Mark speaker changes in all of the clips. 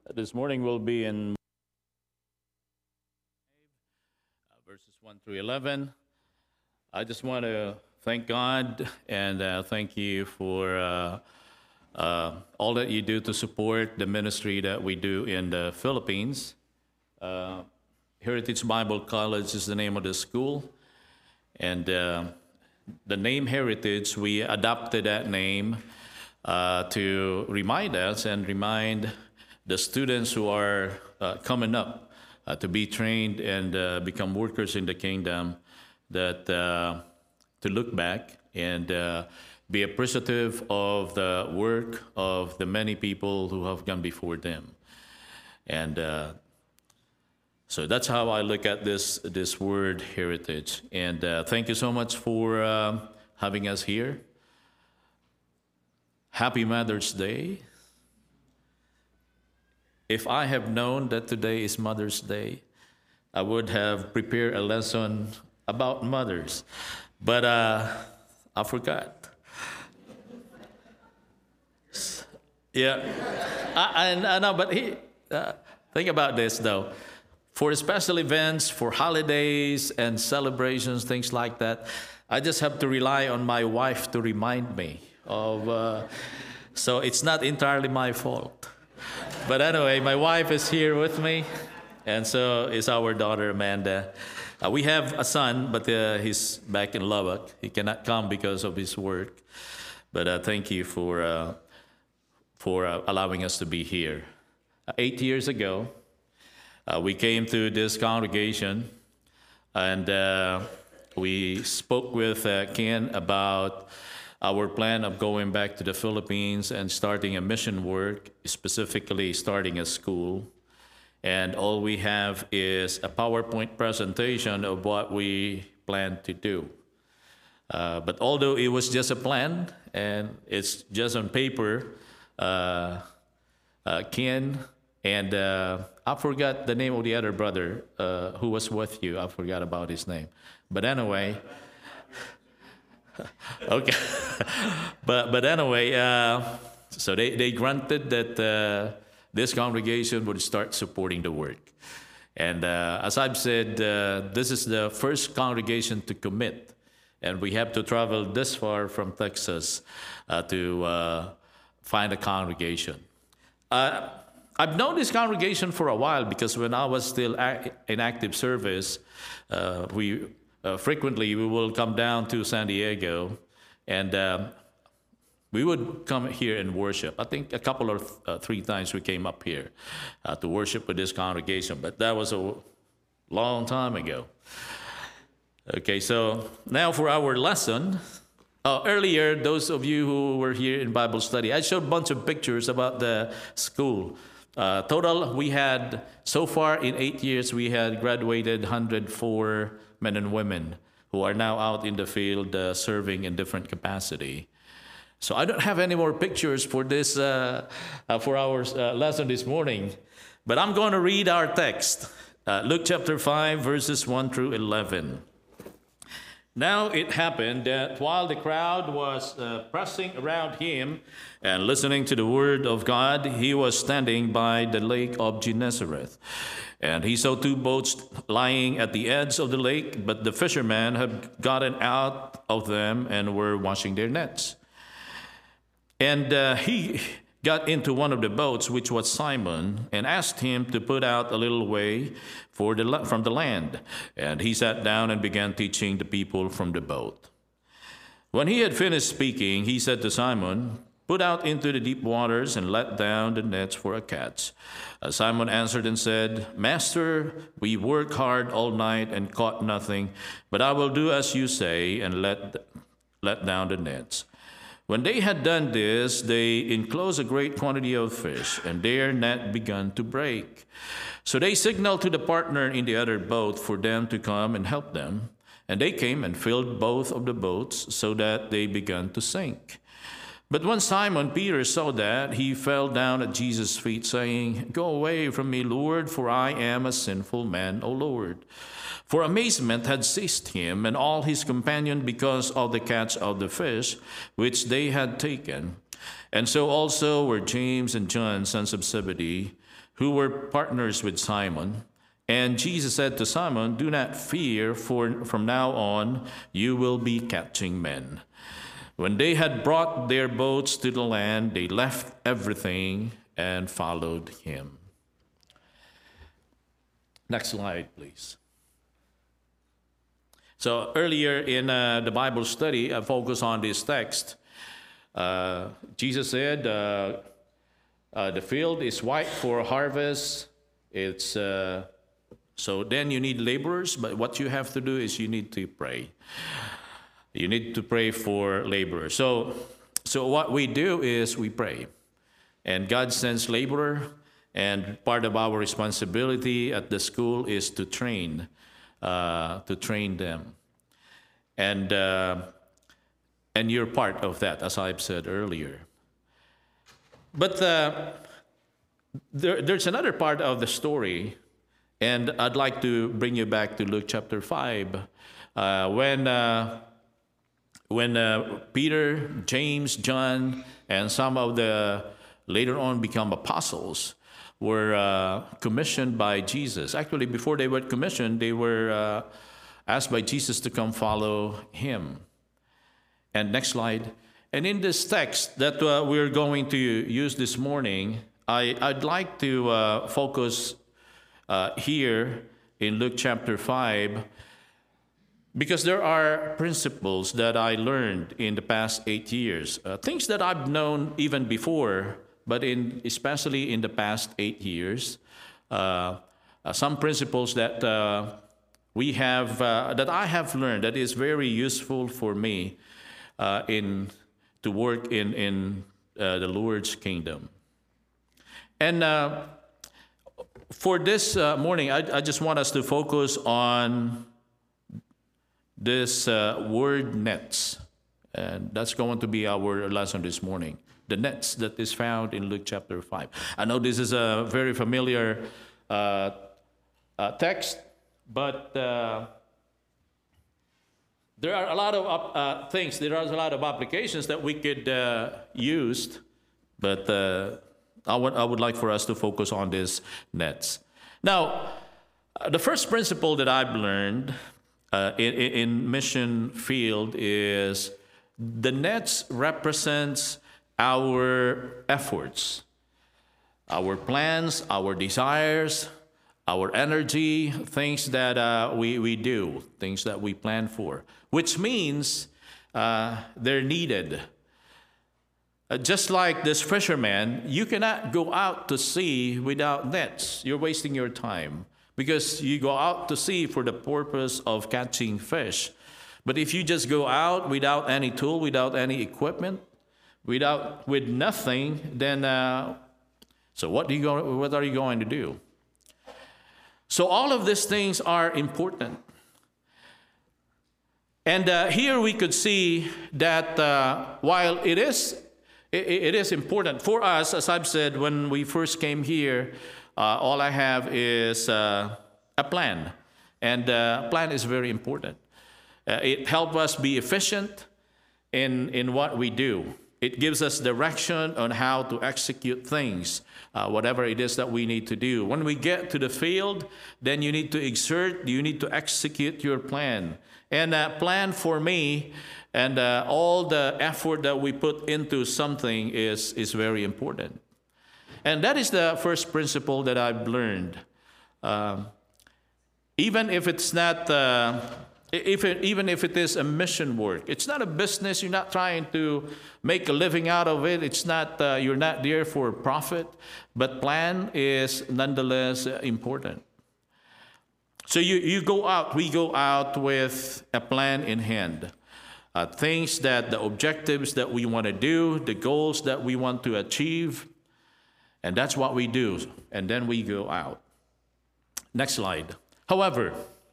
Speaker 1: This morning will be in verses 1 through 11. I just want to thank God and thank you for all that you do to support the ministry that we do in the Philippines. Heritage Bible College is the name of the school. And the name Heritage, we adopted that name to remind us and remind the students who are coming up to be trained and become workers in the kingdom, that to look back and be appreciative of the work of the many people who have gone before them. And so that's how I look at this word heritage. And thank you so much for having us here. Happy Mother's Day. If I have known that today is Mother's Day, I would have prepared a lesson about mothers. But I forgot. Yeah, I know, but think about this though. For special events, for holidays and celebrations, things like that, I just have to rely on my wife to remind me of. So it's not entirely my fault. But anyway, my wife is here with me, and so is our daughter Amanda. We have a son, but he's back in Lubbock. He cannot come because of his work. But thank you for allowing us to be here. 8 years ago, we came to this congregation, and we spoke with Ken about our plan of going back to the Philippines and starting a mission work, specifically starting a school. And all we have is a PowerPoint presentation of what we plan to do. But although it was just a plan and it's just on paper, Ken and I forgot the name of the other brother who was with you. I forgot about his name. But anyway, okay. but anyway, so they granted that this congregation would start supporting the work. And as I've said, this is the first congregation to commit. And we have to travel this far from Texas to find a congregation. I've known this congregation for a while because when I was still in active service, we frequently we will come down to San Diego, and we would come here and worship. I think a couple or 3 times we came up here to worship with this congregation, but that was a long time ago. Okay, so now for our lesson. Earlier, those of you who were here in Bible study, I showed a bunch of pictures about the school. Total, we had, so far in 8 years, we had graduated 104 men and women who are now out in the field serving in different capacity. So I don't have any more pictures for this, for our lesson this morning, but I'm going to read our text. Luke chapter 5, verses 1 through 11. Now it happened that while the crowd was pressing around him and listening to the word of God, he was standing by the lake of Gennesareth. And he saw 2 boats lying at the edge of the lake, but the fishermen had gotten out of them and were washing their nets. And he got into one of the boats, which was Simon, and asked him to put out a little way from the land. And he sat down and began teaching the people from the boat. When he had finished speaking, he said to Simon, "Put out into the deep waters and let down the nets for a catch." Simon answered and said, "Master, we worked hard all night and caught nothing, but I will do as you say and let down the nets." When they had done this, they enclosed a great quantity of fish, and their net began to break. So they signaled to the partner in the other boat for them to come and help them. And they came and filled both of the boats so that they began to sink. But when Simon Peter saw that, he fell down at Jesus' feet, saying, "Go away from me, Lord, for I am a sinful man, O Lord." For amazement had seized him and all his companions because of the catch of the fish which they had taken. And so also were James and John, sons of Zebedee, who were partners with Simon. And Jesus said to Simon, "Do not fear, for from now on you will be catching men." When they had brought their boats to the land, they left everything and followed him. Next slide, please. So earlier in the Bible study, I focused on this text. Jesus said, the field is white for harvest. So then you need laborers, but what you have to do is you need to pray. You need to pray for laborers. So what we do is we pray. And God sends laborer, and part of our responsibility at the school is to train them. And you're part of that, as I've said earlier. But there's another part of the story, and I'd like to bring you back to Luke chapter 5, when Peter, James, John, and some of the later on become apostles were commissioned by Jesus. Actually, before they were commissioned, they were asked by Jesus to come follow him. And next slide. And in this text that we're going to use this morning, I'd like to focus here in Luke chapter 5, because there are principles that I learned in the past 8 years, things that I've known even before, but especially in the past 8 years, some principles that we have, that I have learned, that is very useful for me to work in the Lord's kingdom. And for this morning, I just want us to focus on this word nets. And that's going to be our lesson this morning. The nets that is found in Luke chapter 5. I know this is a very familiar text, but there are a lot of things, there are a lot of applications that we could use, but I would like for us to focus on these nets. Now, the first principle that I've learned in mission field is the nets represents our efforts, our plans, our desires, our energy, things that we do, things that we plan for, which means they're needed. Just like this fisherman, you cannot go out to sea without nets. You're wasting your time, because you go out to sea for the purpose of catching fish. But if you just go out without any tool, without any equipment, with nothing, then so what are you going to do? So all of these things are important. And here we could see that while it is important for us, as I've said, when we first came here, all I have is a plan. And a plan is very important. It helps us be efficient in what we do. It gives us direction on how to execute things, whatever it is that we need to do. When we get to the field, then you need to execute your plan. And plan for me, and all the effort that we put into something is very important. And that is the first principle that I've learned. Even if it's not, even if it is a mission work, it's not a business. You're not trying to make a living out of it. It's not. You're not there for profit, but plan is nonetheless important. So you go out. We go out with a plan in hand. Things the objectives that we want to do, the goals that we want to achieve, and that's what we do. And then we go out. Next slide. However,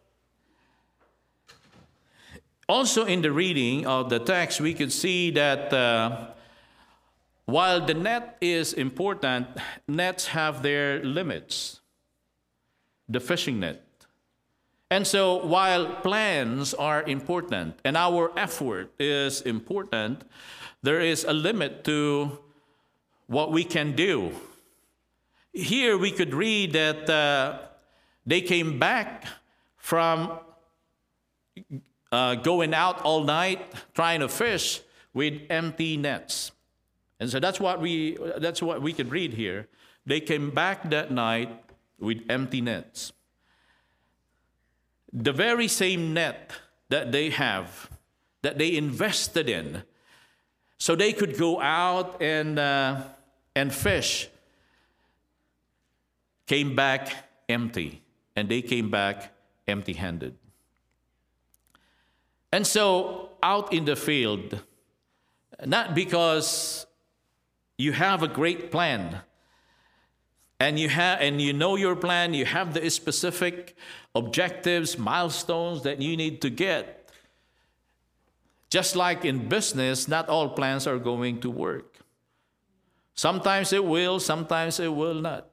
Speaker 1: also in the reading of the text, we could see that while the net is important, nets have their limits. The fishing net. And so while plans are important and our effort is important, there is a limit to what we can do. Here we could read that they came back from going out all night trying to fish with empty nets. And so that's what we could read here. They came back that night with empty nets. The very same net that they have, that they invested in, so they could go out and fish, came back empty, and they came back empty-handed. And so out in the field, not because you have a great plan, and you know your plan, you have the specific objectives, milestones that you need to get. Just like in business, not all plans are going to work. Sometimes it will, sometimes it will not.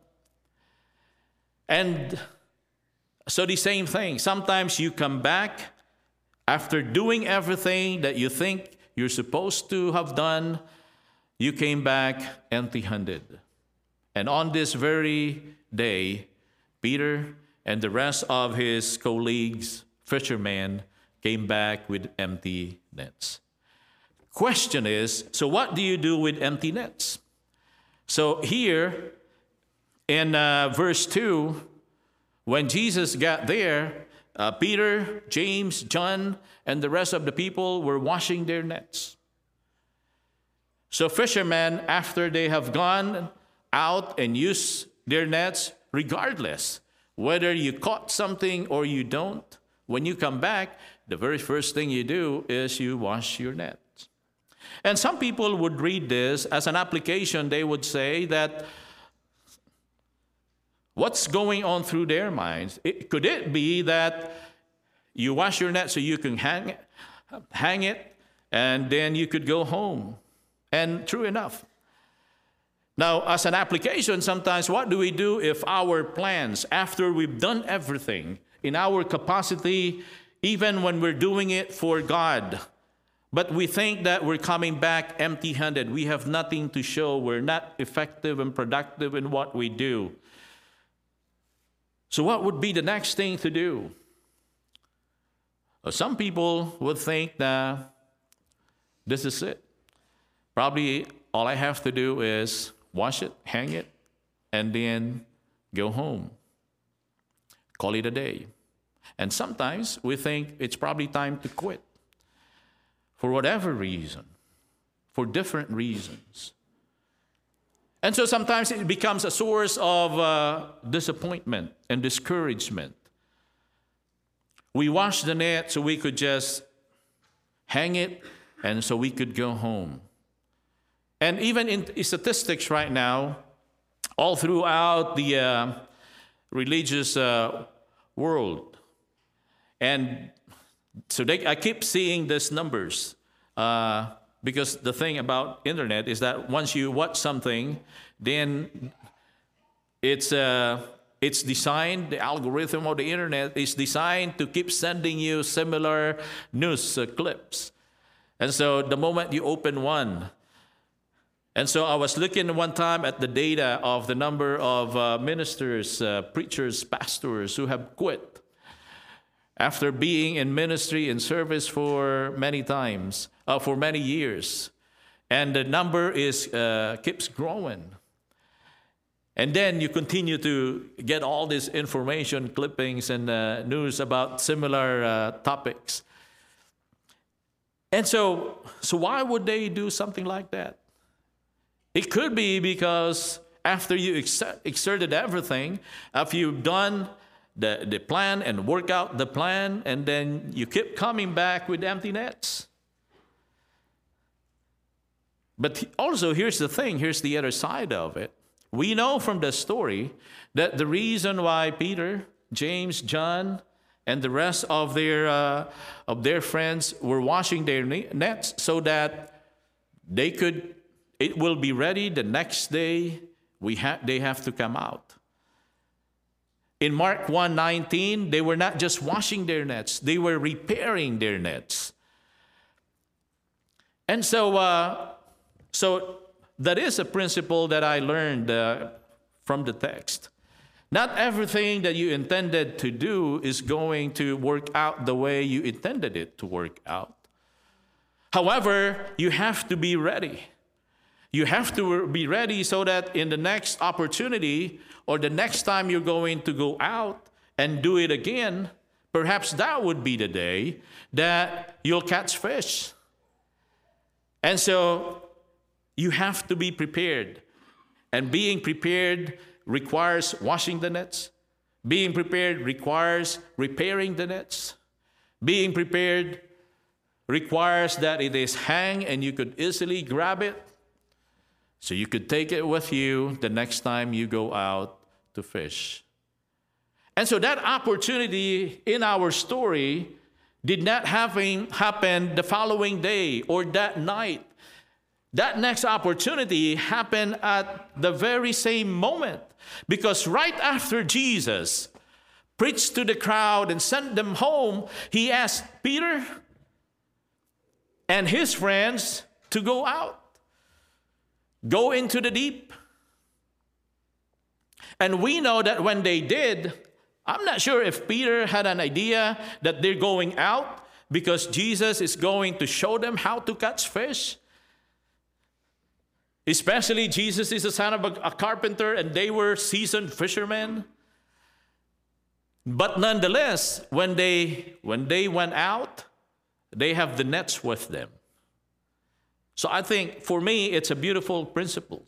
Speaker 1: And so the same thing. Sometimes you come back after doing everything that you think you're supposed to have done, you came back empty-handed. And on this very day, Peter and the rest of his colleagues, fishermen, came back with empty nets. Question is, so what do you do with empty nets? So here in verse 2, when Jesus got there, Peter, James, John, and the rest of the people were washing their nets. So fishermen, after they have gone out and used their nets, regardless whether you caught something or you don't, when you come back, the very first thing you do is you wash your nets. And some people would read this as an application. They would say that what's going on through their minds? Could it be that you wash your net so you can hang it, and then you could go home? And true enough. Now, as an application, sometimes what do we do if our plans, after we've done everything in our capacity, even when we're doing it for God, but we think that we're coming back empty-handed, we have nothing to show, we're not effective and productive in what we do. So what would be the next thing to do? Some people would think that this is it. Probably all I have to do is wash it, hang it, and then go home. Call it a day. And sometimes we think it's probably time to quit. For whatever reason. For different reasons. And so sometimes it becomes a source of disappointment and discouragement. We washed the net so we could just hang it and so we could go home. And even in statistics right now, all throughout the religious world, and so I keep seeing these numbers because the thing about internet is that once you watch something, then it's designed, the algorithm of the internet is designed to keep sending you similar news clips. And so the moment you open one, and so I was looking one time at the data of the number of ministers, preachers, pastors who have quit after being in ministry and service for many times, for many years. And the number keeps growing. And then you continue to get all this information, clippings, and news about similar topics. And so why would they do something like that? It could be because after you exerted everything, after you've done the plan and work out the plan, and then you keep coming back with empty nets. But also, here's the thing, here's the other side of it. We know from the story that the reason why Peter, James, John, and the rest of their friends were washing their nets so that it will be ready the next day they have to come out. In Mark 1:19, they were not just washing their nets, they were repairing their nets. And so that is a principle that I learned from the text. Not everything that you intended to do is going to work out the way you intended it to work out. However, you have to be ready. You have to be ready so that in the next opportunity or the next time you're going to go out and do it again, perhaps that would be the day that you'll catch fish. And so you have to be prepared. And being prepared requires washing the nets. Being prepared requires repairing the nets. Being prepared requires that it is hang and you could easily grab it, so you could take it with you the next time you go out to fish. And so that opportunity in our story did not happen the following day or that night. That next opportunity happened at the very same moment, because right after Jesus preached to the crowd and sent them home, he asked Peter and his friends to go out. Go into the deep. And we know that when they did, I'm not sure if Peter had an idea that they're going out because Jesus is going to show them how to catch fish. Especially Jesus is the son of a carpenter and they were seasoned fishermen. But nonetheless, when they went out, they have the nets with them. So I think for me, it's a beautiful principle.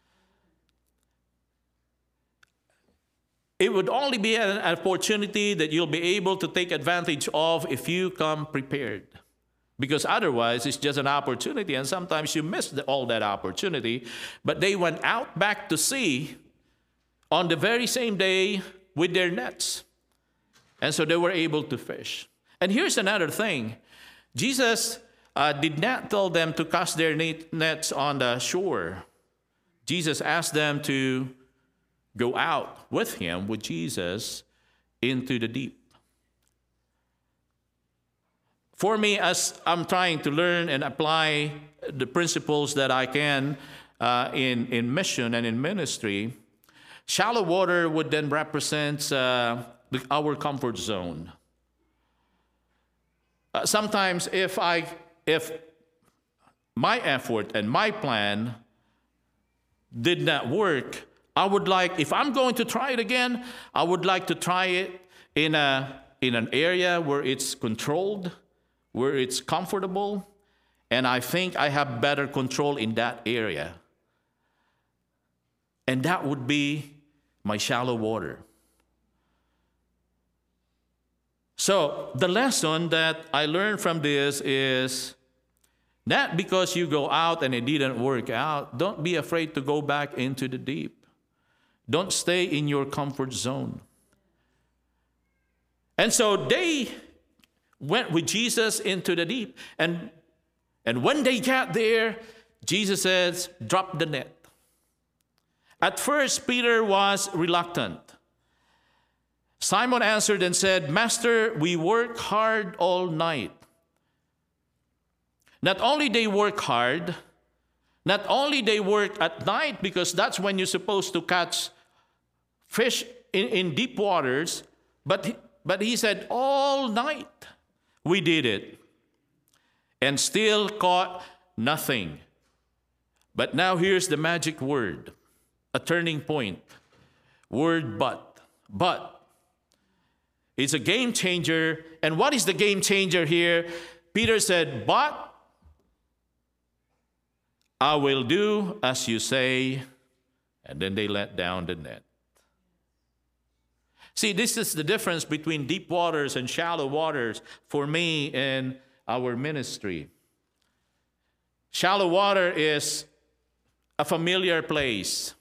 Speaker 1: It would only be an opportunity that you'll be able to take advantage of if you come prepared. Because otherwise, it's just an opportunity, and sometimes you miss all that opportunity. But they went out back to sea on the very same day with their nets. And so they were able to fish. And here's another thing. Jesus did not tell them to cast their nets on the shore. Jesus asked them to go out with him, with Jesus, into the deep. For me, as I'm trying to learn and apply the principles that I can in mission and in ministry, shallow water would then represent our comfort zone. Sometimes if my effort and my plan did not work, I would like, if I'm going to try it again, I would like to try it in an area where it's controlled, where it's comfortable, and I think I have better control in that area. And that would be my shallow water. So the lesson that I learned from this is not because you go out and it didn't work out, don't be afraid to go back into the deep. Don't stay in your comfort zone. And so they went with Jesus into the deep. And when they got there, Jesus says, drop the net. At first, Peter was reluctant. Simon answered and said, Master, we work hard all night. Not only they work hard, not only they work at night, because that's when you're supposed to catch fish in deep waters, but he said, all night we did it and still caught nothing. But now here's the magic word, a turning point. Word but. But. It's a game changer. And what is the game changer here? Peter said, but I will do as you say. And then they let down the net. See, this is the difference between deep waters and shallow waters for me in our ministry. Shallow water is a familiar place.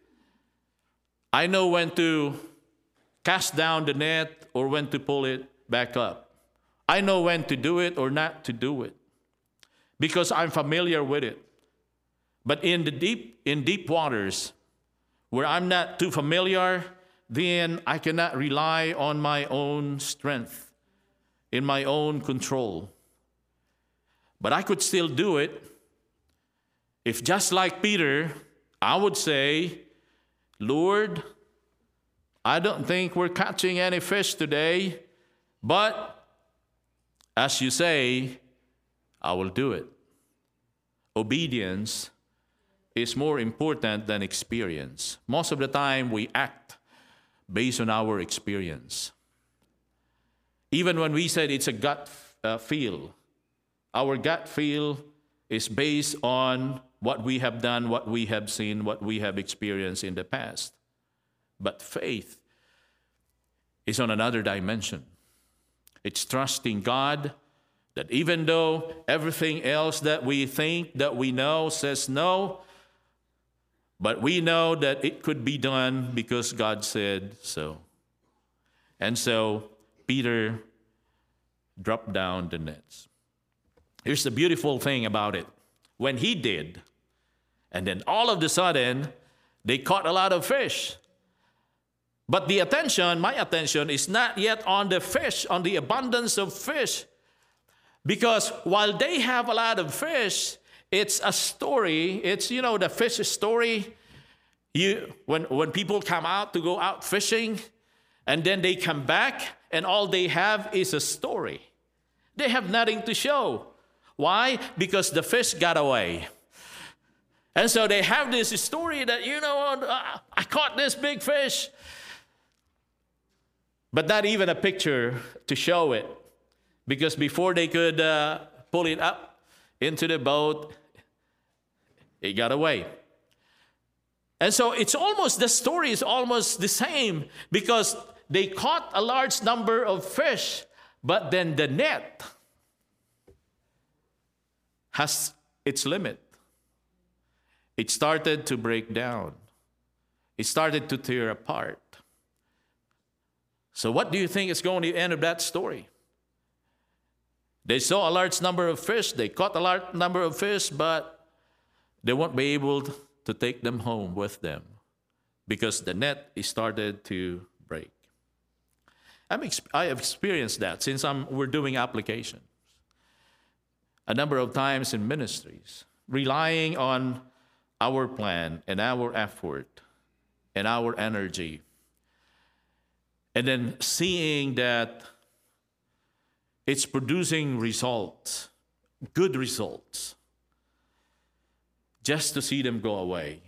Speaker 1: I know when to cast down the net or when to pull it back up. I know when to do it or not to do it because I'm familiar with it. But in deep waters where I'm not too familiar, then I cannot rely on my own strength, in my own control. But I could still do it if, just like Peter, I would say, Lord, I don't think we're catching any fish today, but as you say, I will do it. Obedience is more important than experience. Most of the time, we act based on our experience. Even when we said it's a gut feel, our gut feel is based on what we have done, what we have seen, what we have experienced in the past. But faith is on another dimension. It's trusting God that even though everything else that we think, that we know says no, but we know that it could be done because God said so. And so Peter dropped down the nets. Here's the beautiful thing about it. When he did, and then all of a sudden, they caught a lot of fish. But my attention is not yet on the fish, on the abundance of fish. Because while they have a lot of fish, it's a story. It's, the fish story. When people come out to go out fishing, and then they come back, and all they have is a story. They have nothing to show. Why? Because the fish got away. And so they have this story that, I caught this big fish. But not even a picture to show it. Because before they could pull it up into the boat, it got away. And so the story is almost the same, because they caught a large number of fish, but then the net has its limit. It started to break down. It started to tear apart. So what do you think is going to end of that story? They saw a large number of fish. They caught a large number of fish, but they won't be able to take them home with them because the net started to break. I have experienced that since we're doing applications a number of times in ministries, relying on our plan and our effort and our energy, and then seeing that it's producing results, good results, just to see them go away.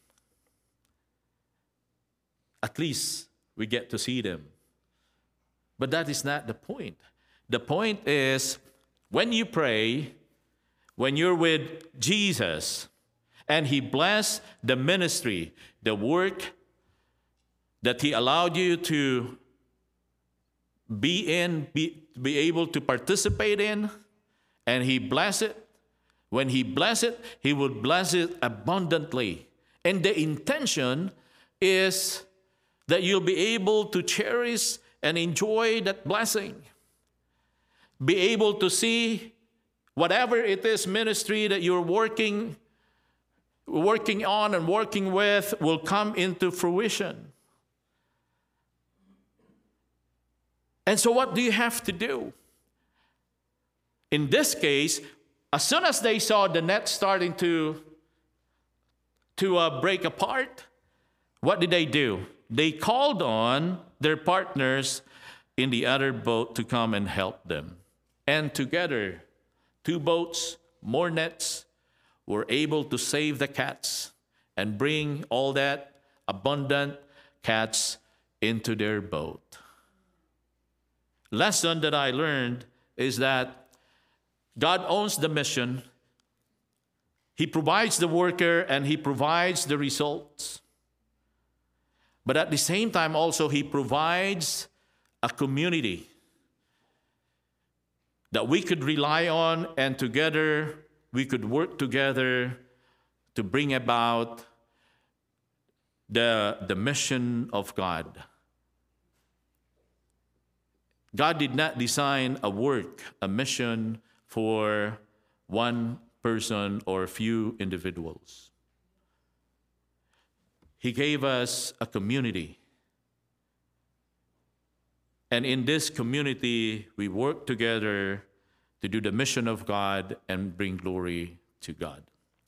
Speaker 1: At least we get to see them. But that is not the point. The point is, when you pray, when you're with Jesus, and He blessed the ministry, the work that He allowed you to be able to participate in, and He blessed it. When He bless it, He will bless it abundantly. And the intention is that you'll be able to cherish and enjoy that blessing. Be able to see whatever it is ministry that you're working on and working with will come into fruition. And so what do you have to do? In this case, as soon as they saw the net starting to break apart, what did they do? They called on their partners in the other boat to come and help them. And together, 2 boats, more nets, were able to save the catch and bring all that abundant catch into their boat. Lesson that I learned is that God owns the mission. He provides the worker and He provides the results. But at the same time also, He provides a community that we could rely on, and together we could work together to bring about the mission of God. God did not design a work, a mission for one person or a few individuals. He gave us a community And in this community, we work together to do the mission of God and bring glory to God.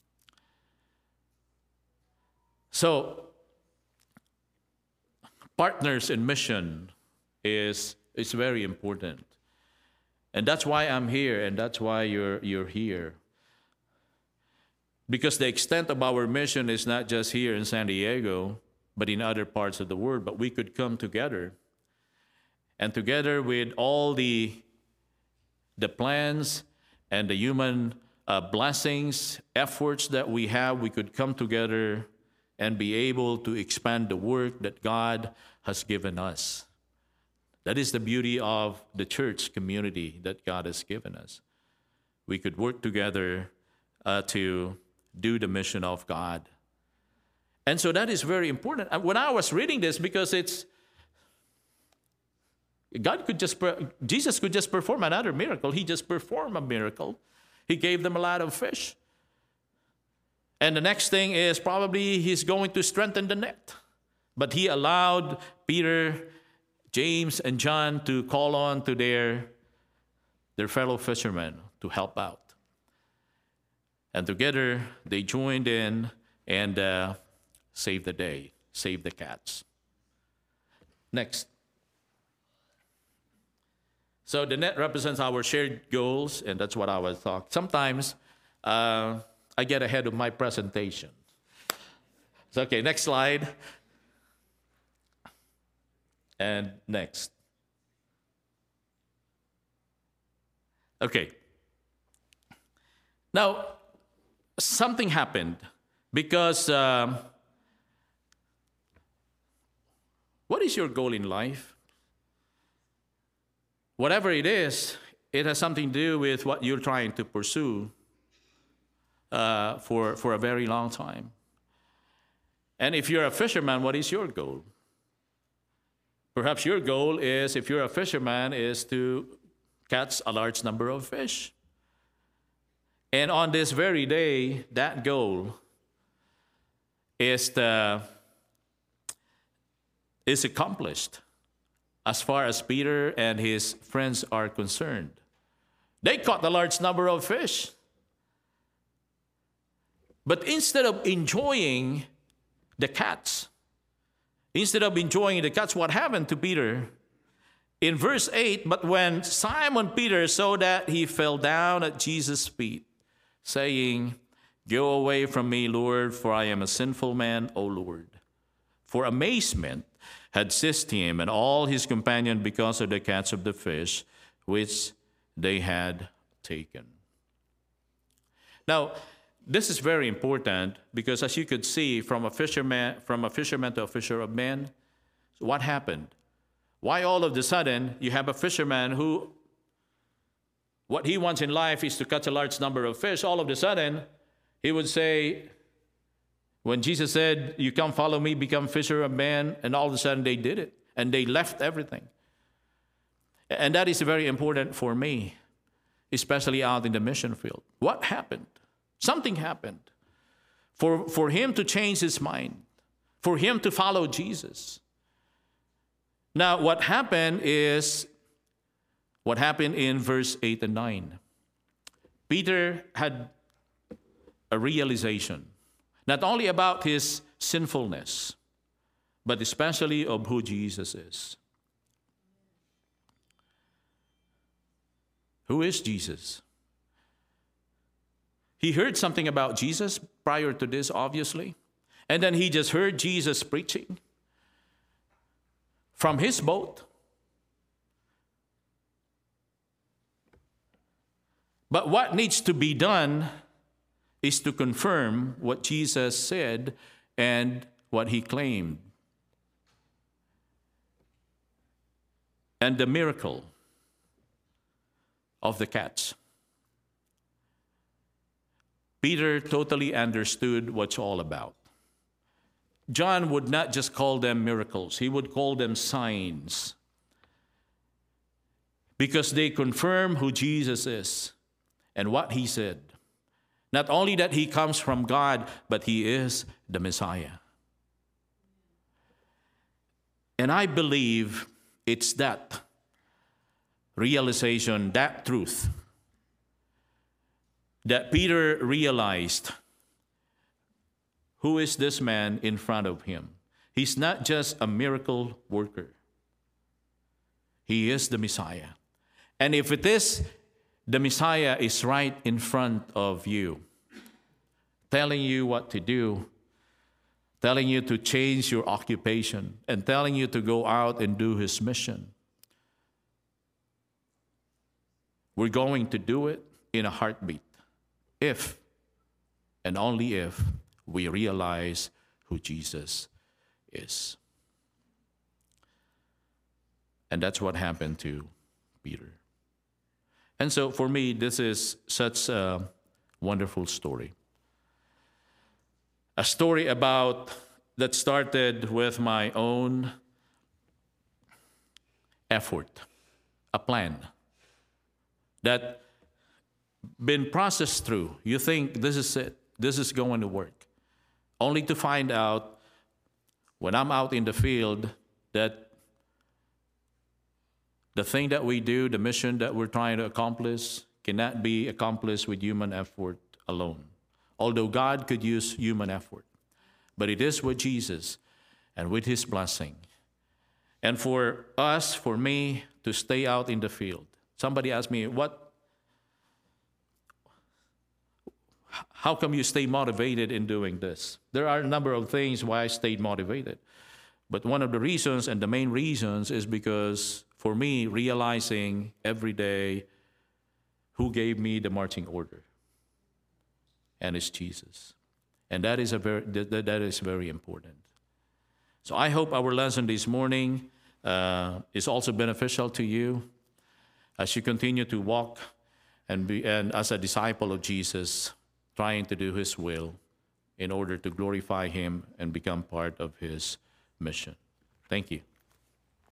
Speaker 1: So, partners in mission is very important. And that's why I'm here, and that's why you're here. Because the extent of our mission is not just here in San Diego, but in other parts of the world. But we could come together, and together with all the plans and the human blessings, efforts that we have, we could come together and be able to expand the work that God has given us. That is the beauty of the church community that God has given us. We could work together to do the mission of God. And so that is very important. When I was reading this, because Jesus could just perform another miracle. He just performed a miracle. He gave them a lot of fish. And the next thing is probably he's going to strengthen the net. But he allowed Peter, James, and John to call on to their fellow fishermen to help out. And together they joined in and saved the day, saved the catch. Next. So the net represents our shared goals, and that's what I was talking. Sometimes I get ahead of my presentation. So, okay, next slide. And next. Okay. Now, something happened because what is your goal in life? Whatever it is, it has something to do with what you're trying to pursue for a very long time. And if you're a fisherman, what is your goal? Perhaps your goal is, if you're a fisherman, is to catch a large number of fish. And on this very day, that goal is accomplished as far as Peter and his friends are concerned. They caught a large number of fish. But instead of enjoying the catch, what happened to Peter? In verse 8, but when Simon Peter saw that, he fell down at Jesus' feet, saying, "Go away from me, Lord, for I am a sinful man, O Lord." For amazement had seized him and all his companions because of the catch of the fish which they had taken. Now, this is very important because, as you could see, from a fisherman to a fisher of men, what happened? Why all of a sudden you have a fisherman who, what he wants in life is to catch a large number of fish. All of a sudden, he would say, when Jesus said, "You come follow me, become fisher of men," and all of a sudden they did it, and they left everything. And that is very important for me, especially out in the mission field. What happened? Something happened for him to change his mind, for him to follow Jesus. Now, what happened in verse 8 and 9. Peter had a realization, not only about his sinfulness, but especially of who Jesus is. Who is Jesus? He heard something about Jesus prior to this, obviously. And then he just heard Jesus preaching from his boat. But what needs to be done is to confirm what Jesus said and what he claimed. And the miracle of the catch. Peter totally understood what's all about. John would not just call them miracles. He would call them signs. Because they confirm who Jesus is and what he said. Not only that he comes from God, but he is the Messiah. And I believe it's that realization, that truth, that Peter realized, who is this man in front of him? He's not just a miracle worker. He is the Messiah. And if it is, the Messiah is right in front of you, telling you what to do, telling you to change your occupation, and telling you to go out and do his mission. We're going to do it in a heartbeat, if and only if we realize who Jesus is. And that's what happened to Peter. And so for me, this is such a wonderful story. A story that started with my own effort, a plan that been processed through. You think this is it, this is going to work, only to find out when I'm out in the field that the thing that we do, the mission that we're trying to accomplish, cannot be accomplished with human effort alone. Although God could use human effort, but it is with Jesus and with his blessing. And for us, for me, to stay out in the field. Somebody asked me, how come you stay motivated in doing this? There are a number of things why I stayed motivated. But one of the reasons, and the main reasons, is because for me, realizing every day who gave me the marching order. And it's Jesus. And that is very important. So I hope our lesson this morning is also beneficial to you as you continue to walk and as a disciple of Jesus, trying to do his will in order to glorify him and become part of his mission. Thank you.